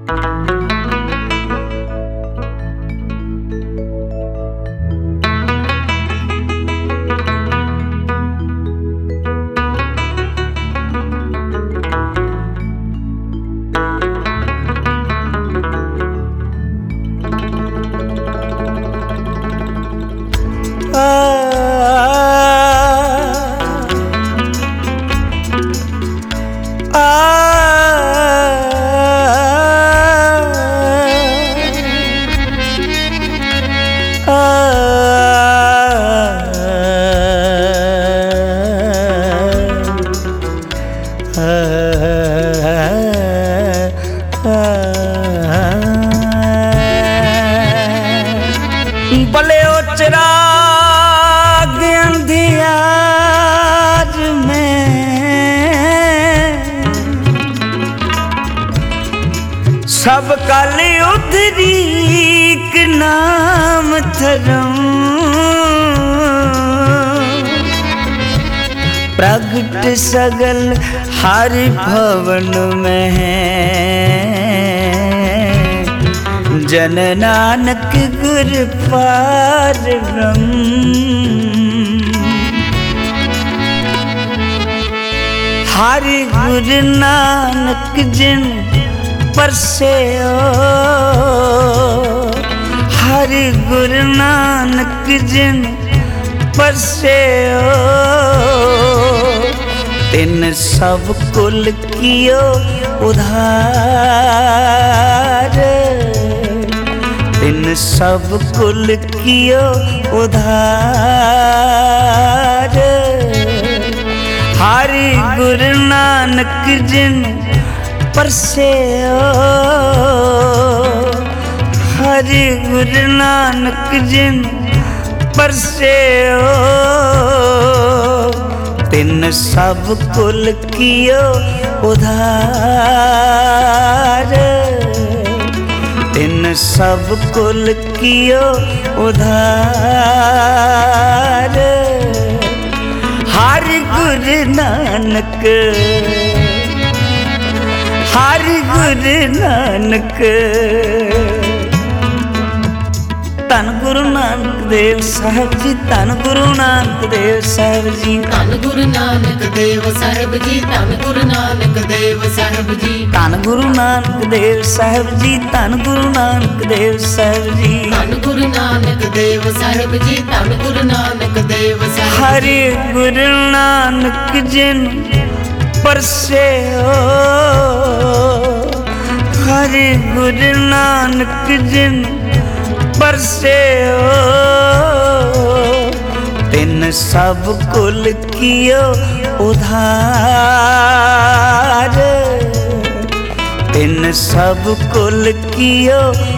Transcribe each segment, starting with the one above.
भले ओ चिराग अंधियार में सब काली उधरी के नाम धरम प्रगट सगल हरि भवन में है जन नानक गुर पारब्रह्म। हरि गुरु नानक जिन परसे हरि गुरु नानक जिन परसे तिन सब कुल कियो उधार तिन सब कुल कियो उधार। हरि गुरु नानक जिन परसे हरि गुरु नानक जिन परसे तिन सब कुल कियो उधार तिन सब कुल कियो उधार। हरि गुरु नानक हरि गुरु नानक धन गुरु नानक देव साहब जी धन गुरु नानक देव साहब जी धन गुरु नानक देव साहब जी धन गुरु नानक देव साहब जी धन गुरु नानक देव साहब जी धन गुरु नानक देव साहब जी धन गुरु नानक देव साहब जी धन गुरु नानक देव साहब। हरि गुरु नानक जिन परसे हरि गुरु नानक जिन परसे तिन सब कुल कियो उधार तिन सब कुल कियो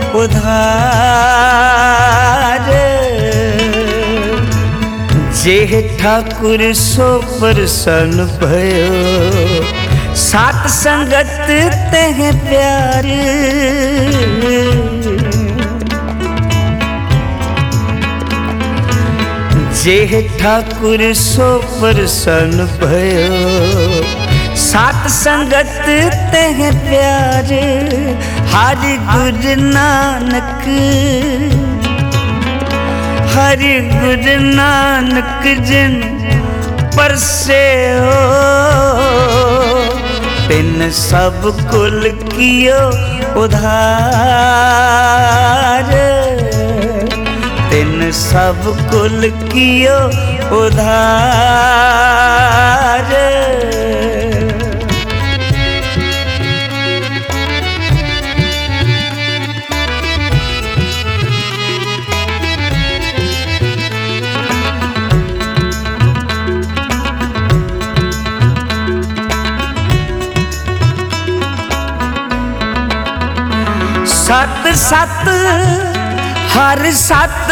उधार। जेह ठाकुर सो प्रसन्न भयो सात संगत तेह प्यार जेह ठाकुर सो प्रसन्न भयो सात संगत तेह प्यार। हरि गुरु नानक हरि गुरु नानक जिन परसे तिन सब कुल कियो उधार तिन सब कुल कियो उधार। सत सत हर सत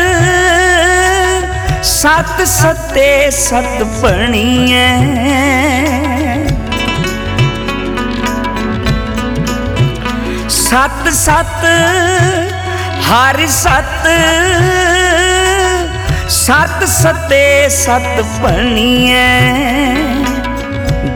सत सते सत पणिए सत सत हर सत सत सते सत पणिए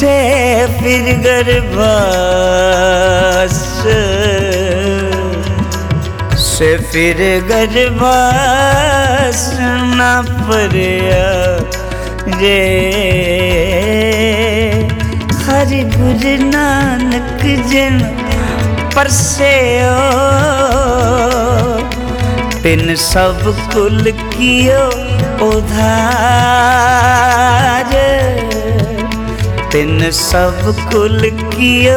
से फिर गर्भास से फिर गर्भास न परया रे हरि गुरु नानक जिन परसेओ तिन सब कुल कियो उधार तिन सब कुल कियो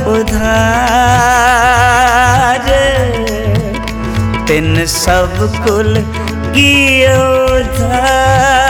उधार तिन सब कुल कियो उधार।